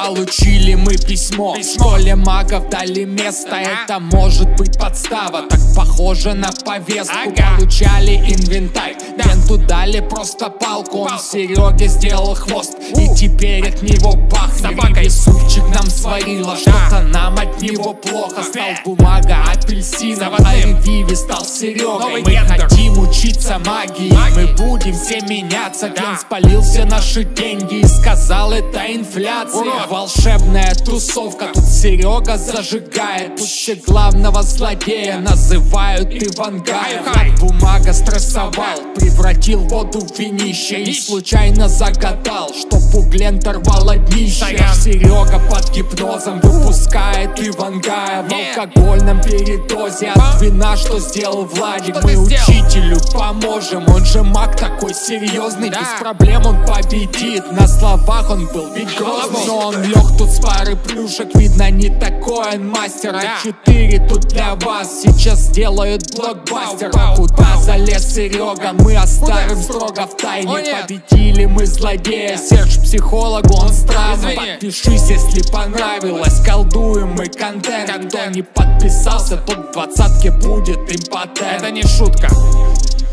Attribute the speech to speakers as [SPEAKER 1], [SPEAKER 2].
[SPEAKER 1] получили мы письмо. В школе магов дали место, это может быть подстава. Так похоже на повестку, получали инвентарь. Бенту дали просто палку, он Сереге сделал хвост. И теперь от него пахнет. И супчик нам сварила, что-то нам от него плохо. Стал бумага апельсином, а Ревиви стал Серегой. Мы хотим учиться магии, мы будем все меняться. Глен спалил все наши деньги и сказал, это инфляция. Волшебная тусовка, тут Серега зажигает. Тут все главного злодея называют Ивангаем. Бумага стрессовал, превратил воду в винище и случайно загадал, чтоб у Глента рвало днище. Серега под гипнозом выпускает Ивангая в алкогольном передозе от вина, что сделал Владик. Мы учителю поможем, он же маг такой серьезный, без проблем он победит. На словах он был ведь грозный, но он лег тут с пары плюшек, видно не такой он мастер. А4 тут для вас сейчас сделают блокбастер. А куда залез Серега, мы оставим строго в тайне. Победили мы злодея, Серж психологу он странный. Подпишись, если понравилось, колдуем мы контент. Кто не подписался, тот в 20-ке будет импотент.
[SPEAKER 2] Это не шутка.